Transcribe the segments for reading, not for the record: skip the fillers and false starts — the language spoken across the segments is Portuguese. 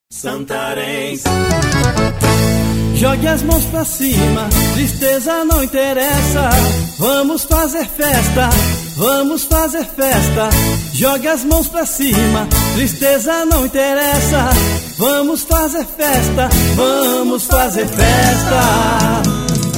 Santarém. Jogue as mãos pra cima, tristeza não interessa. Vamos fazer festa, vamos fazer festa. Jogue as mãos pra cima, tristeza não interessa. Vamos fazer festa, vamos fazer festa.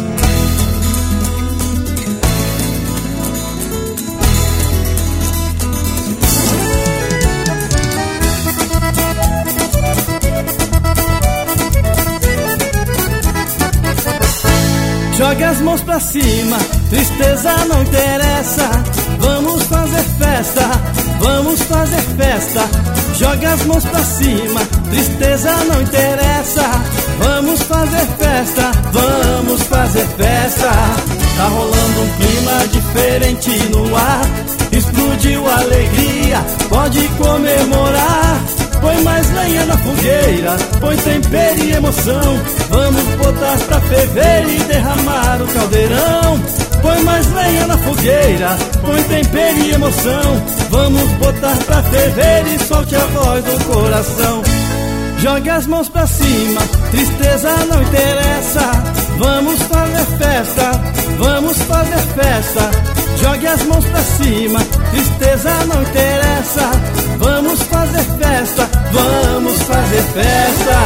Jogue as mãos pra cima, tristeza não interessa. Vamos fazer festa, vamos fazer festa. Jogue as mãos pra cima, tristeza não interessa. Vamos fazer festa, vamos fazer festa. Tá rolando um clima diferente no ar. Explodiu a alegria, pode comemorar. Põe mais lenha na fogueira, põe tempero e emoção. Vamos botar pra ferver e derramar o caldeirão. Põe mais lenha na fogueira, põe tempero e emoção. Vamos botar pra ferver e solte a voz do coração. Jogue as mãos pra cima, tristeza não interessa. Vamos fazer festa, vamos fazer festa. Jogue as mãos pra cima, tristeza não interessa. Vamos fazer festa, vamos fazer festa.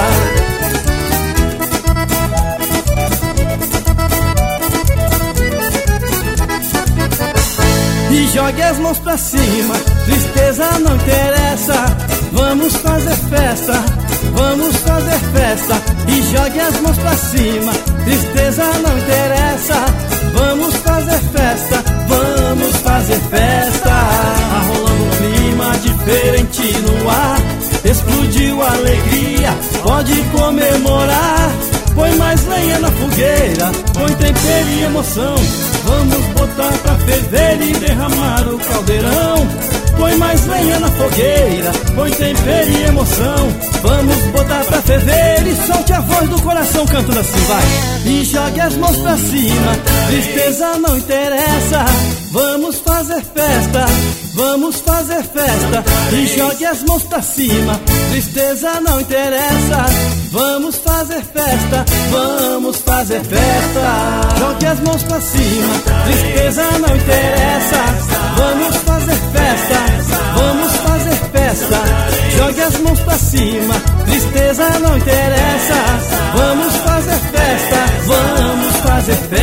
E jogue as mãos pra cima, tristeza não interessa. Vamos fazer festa, vamos fazer festa. E jogue as mãos pra cima, tristeza não interessa. Vamos fazer festa, vamos fazer festa. Tá rolando um clima diferente no ar. Explodiu a alegria, pode comemorar. Põe mais lenha na fogueira, põe tempero e emoção. Vamos botar pra ferver e derramar o caldeirão. Põe mais lenha na fogueira, põe tempero e emoção. Vamos botar pra ferver e solte a voz do coração cantando assim, vai. E jogue as mãos pra cima, tristeza não interessa. Vamos fazer festa, vamos fazer festa. E jogue as mãos pra cima, tristeza não interessa. Vamos fazer festa, vamos fazer festa. Jogue as mãos pra cima, tristeza não interessa. Vamos fazer festa, vamos fazer festa. Jogue as mãos pra cima, tristeza não interessa. Vamos fazer festa, vamos fazer festa.